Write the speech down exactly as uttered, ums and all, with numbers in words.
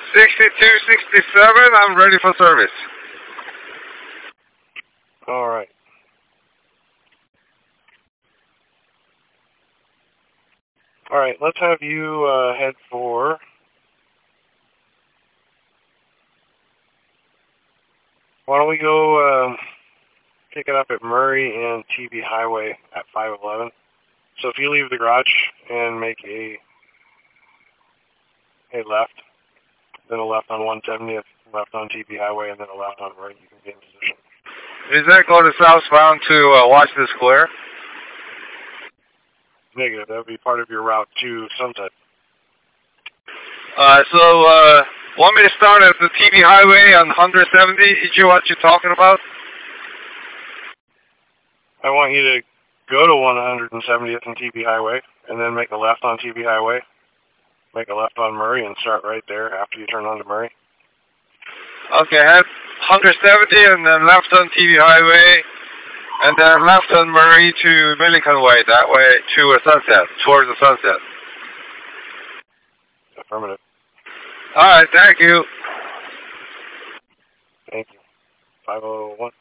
sixty-two sixty-seven, I'm ready for service. All right. All right, let's have you uh, head for... Why don't we go uh, pick it up at Murray and T B Highway at five eleven. So if you leave the garage and make a a left, then a left on one seventieth, left on T B Highway, and then a left on Murray, you can be in position. Is that going southbound to uh, Washington Square? Negative. That would be part of your route to Sunset. Uh, so, uh, want me to start at the T B Highway on one seventy? Is you what you're talking about? I want you to go to one seventieth and T B Highway, and then make a left on T B Highway, make a left on Murray, and start right there after you turn onto Murray. Okay, head one seventy and then left on T B Highway, and then left on Murray to Milliken Way, that way to a sunset, towards the sunset. Affirmative. Alright, thank you. Thank you. five oh one.